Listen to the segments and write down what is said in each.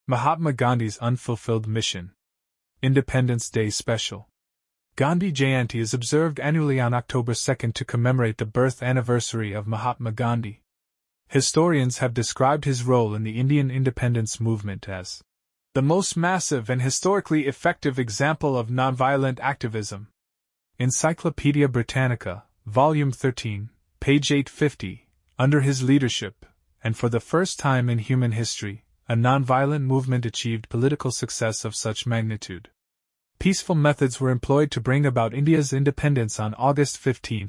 Mahatma Gandhi's unfulfilled mission. Independence Day Special. Gandhi Jayanti is observed annually on October 2 to commemorate the birth anniversary of Mahatma Gandhi. Historians have described his role in the Indian independence movement as the most massive and historically effective example of nonviolent activism. Encyclopaedia Britannica, Volume 13, page 850, under his leadership, and for the first time in human history, a nonviolent movement achieved political success of such magnitude. Peaceful methods were employed to bring about India's independence on August 15,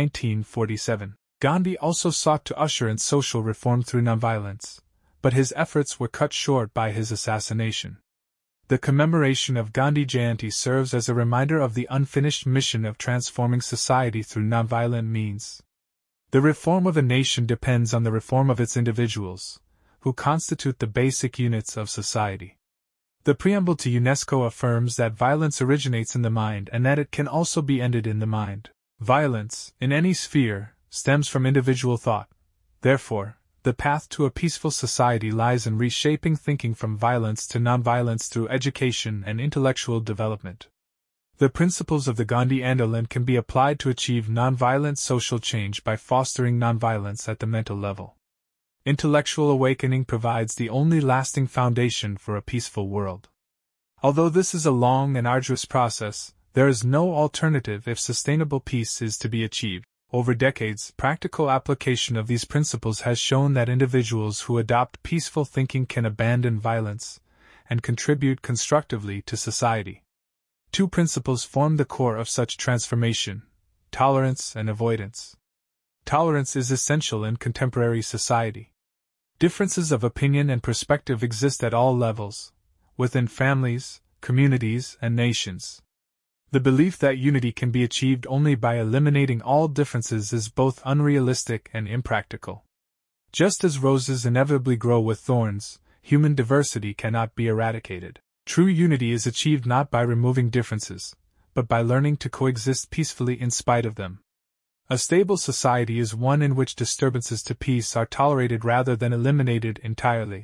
1947. Gandhi also sought to usher in social reform through nonviolence, but his efforts were cut short by his assassination. The commemoration of Gandhi Jayanti serves as a reminder of the unfinished mission of transforming society through nonviolent means. The reform of a nation depends on the reform of its individuals, who constitute the basic units of society. The preamble to UNESCO affirms that violence originates in the mind and that it can also be ended in the mind. Violence, in any sphere, stems from individual thought. Therefore, the path to a peaceful society lies in reshaping thinking from violence to nonviolence through education and intellectual development. The principles of the Gandhi Andolan can be applied to achieve nonviolent social change by fostering nonviolence at the mental level. Intellectual awakening provides the only lasting foundation for a peaceful world. Although this is a long and arduous process, there is no alternative if sustainable peace is to be achieved. Over decades, practical application of these principles has shown that individuals who adopt peaceful thinking can abandon violence and contribute constructively to society. Two principles form the core of such transformation: tolerance and avoidance. Tolerance is essential in contemporary society. Differences of opinion and perspective exist at all levels, within families, communities, and nations. The belief that unity can be achieved only by eliminating all differences is both unrealistic and impractical. Just as roses inevitably grow with thorns, human diversity cannot be eradicated. True unity is achieved not by removing differences, but by learning to coexist peacefully in spite of them. A stable society is one in which disturbances to peace are tolerated rather than eliminated entirely.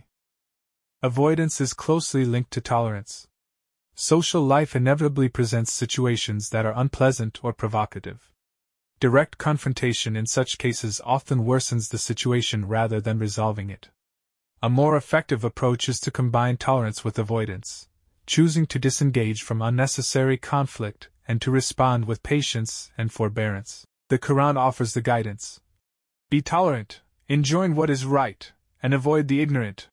Avoidance is closely linked to tolerance. Social life inevitably presents situations that are unpleasant or provocative. Direct confrontation in such cases often worsens the situation rather than resolving it. A more effective approach is to combine tolerance with avoidance, choosing to disengage from unnecessary conflict and to respond with patience and forbearance. The Quran offers the guidance: be tolerant, enjoin what is right, and avoid the ignorant.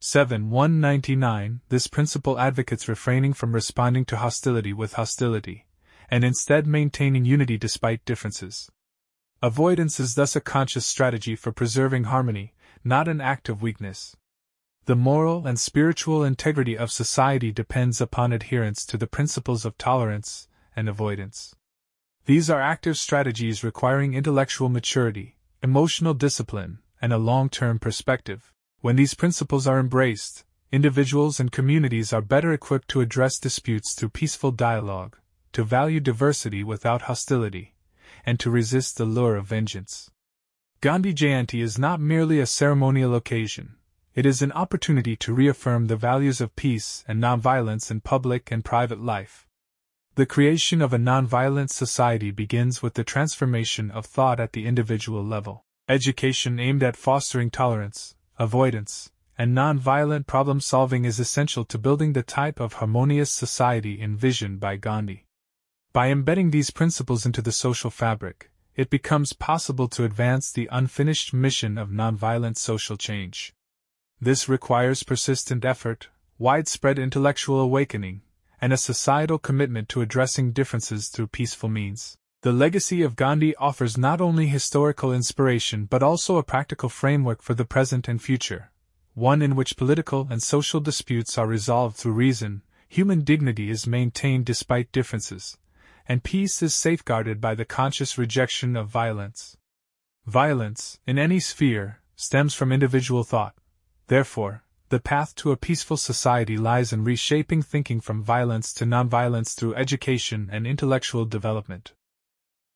7:199. This principle advocates refraining from responding to hostility with hostility, and instead maintaining unity despite differences. Avoidance is thus a conscious strategy for preserving harmony, not an act of weakness. The moral and spiritual integrity of society depends upon adherence to the principles of tolerance and avoidance. These are active strategies requiring intellectual maturity, emotional discipline, and a long-term perspective. When these principles are embraced, individuals and communities are better equipped to address disputes through peaceful dialogue, to value diversity without hostility, and to resist the lure of vengeance. Gandhi Jayanti is not merely a ceremonial occasion. It is an opportunity to reaffirm the values of peace and nonviolence in public and private life. The creation of a nonviolent society begins with the transformation of thought at the individual level. Education aimed at fostering tolerance, avoidance, and nonviolent problem-solving is essential to building the type of harmonious society envisioned by Gandhi. By embedding these principles into the social fabric, it becomes possible to advance the unfinished mission of nonviolent social change. This requires persistent effort, widespread intellectual awakening, and a societal commitment to addressing differences through peaceful means. The legacy of Gandhi offers not only historical inspiration but also a practical framework for the present and future, one in which political and social disputes are resolved through reason, human dignity is maintained despite differences, and peace is safeguarded by the conscious rejection of violence. Violence, in any sphere, stems from individual thought. Therefore, the path to a peaceful society lies in reshaping thinking from violence to nonviolence through education and intellectual development.